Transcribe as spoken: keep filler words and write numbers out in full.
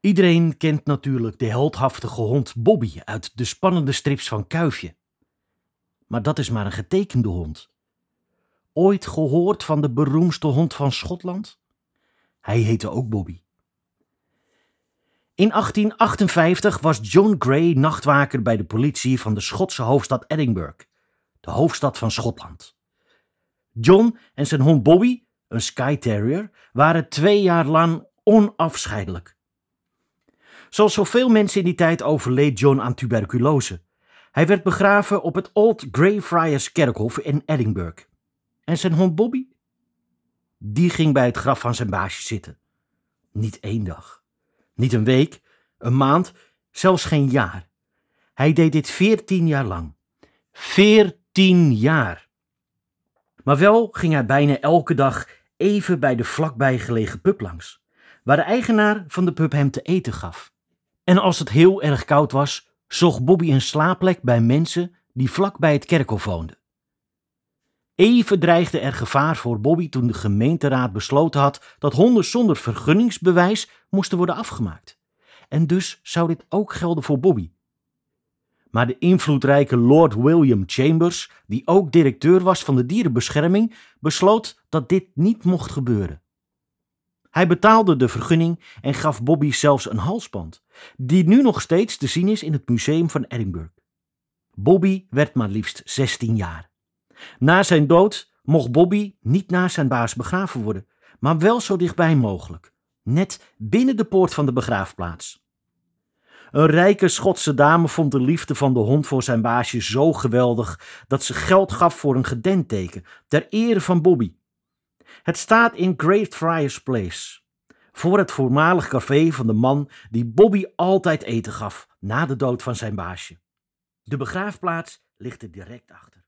Iedereen kent natuurlijk de heldhaftige hond Bobby uit de spannende strips van Kuifje. Maar dat is maar een getekende hond. Ooit gehoord van de beroemdste hond van Schotland? Hij heette ook Bobby. In achttien achtenvijftig was John Gray nachtwaker bij de politie van de Schotse hoofdstad Edinburgh, de hoofdstad van Schotland. John en zijn hond Bobby, een Skye Terrier, waren twee jaar lang onafscheidelijk. Zoals zoveel mensen in die tijd overleed John aan tuberculose. Hij werd begraven op het Old Greyfriars kerkhof in Edinburgh. En zijn hond Bobby? Die ging bij het graf van zijn baasje zitten. Niet één dag, niet een week, een maand, zelfs geen jaar. Hij deed dit veertien jaar lang. Veertien jaar! Maar wel ging hij bijna elke dag even bij de vlakbij gelegen pub langs, waar de eigenaar van de pub hem te eten gaf. En als het heel erg koud was, zocht Bobby een slaapplek bij mensen die vlak bij het kerkhof woonden. Even dreigde er gevaar voor Bobby toen de gemeenteraad besloten had dat honden zonder vergunningsbewijs moesten worden afgemaakt. En dus zou dit ook gelden voor Bobby. Maar de invloedrijke Lord William Chambers, die ook directeur was van de dierenbescherming, besloot dat dit niet mocht gebeuren. Hij betaalde de vergunning en gaf Bobby zelfs een halsband, die nu nog steeds te zien is in het museum van Edinburgh. Bobby werd maar liefst zestien jaar. Na zijn dood mocht Bobby niet naast zijn baas begraven worden, maar wel zo dichtbij mogelijk, net binnen de poort van de begraafplaats. Een rijke Schotse dame vond de liefde van de hond voor zijn baasje zo geweldig dat ze geld gaf voor een gedenkteken ter ere van Bobby. Het staat in Greyfriars Place, voor het voormalig café van de man die Bobby altijd eten gaf na de dood van zijn baasje. De begraafplaats ligt er direct achter.